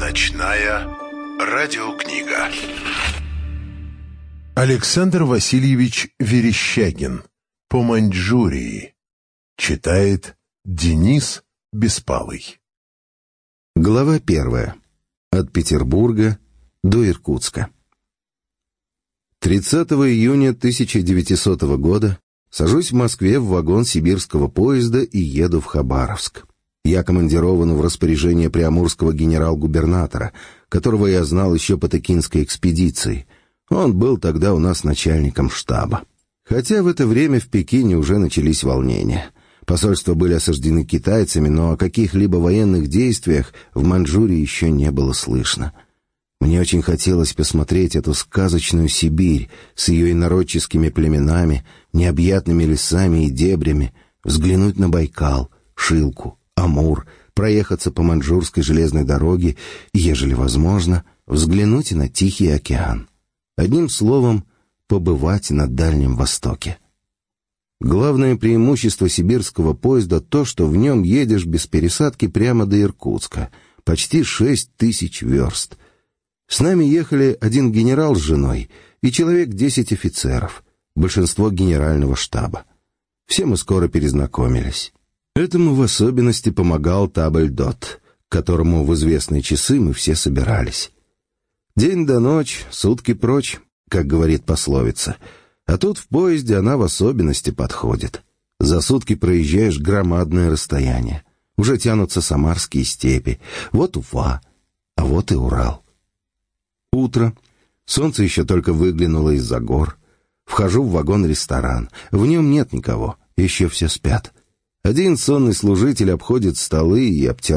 Ночная радиокнига. Александр Васильевич Верещагин. По Маньчжурии. Читает Денис Беспалый. Глава 1. От Петербурга до Иркутска. 30 июня 1900 года сажусь в Москве в вагон сибирского поезда и еду в Хабаровск. Я командирован в распоряжение приамурского генерал-губернатора, которого я знал еще по Тыкинской экспедиции. Он был тогда у нас начальником штаба. Хотя в это время в Пекине уже начались волнения. Посольства были осаждены китайцами, но о каких-либо военных действиях в Маньчжурии еще не было слышно. Мне очень хотелось посмотреть эту сказочную Сибирь с ее инородческими племенами, необъятными лесами и дебрями, взглянуть на Байкал, Шилку, Амур, проехаться по Маньчжурской железной дороге и, ежели возможно, взглянуть и на Тихий океан. Одним словом, побывать на Дальнем Востоке. Главное преимущество сибирского поезда то, что в нем едешь без пересадки прямо до Иркутска, почти 6000 верст. С нами ехали один генерал с женой и человек 10 офицеров, большинство генерального штаба. Все мы скоро перезнакомились. Этому в особенности помогал Табльдот, к которому в известные часы мы все собирались. День до ночь, сутки прочь, как говорит пословица, а тут в поезде она в особенности подходит. За сутки проезжаешь громадное расстояние. Уже тянутся самарские степи, вот Уфа, а вот и Урал. Утро. Солнце еще только выглянуло из-за гор. Вхожу в вагон-ресторан. В нем нет никого, еще все спят. Один сонный служитель обходит столы и обтирает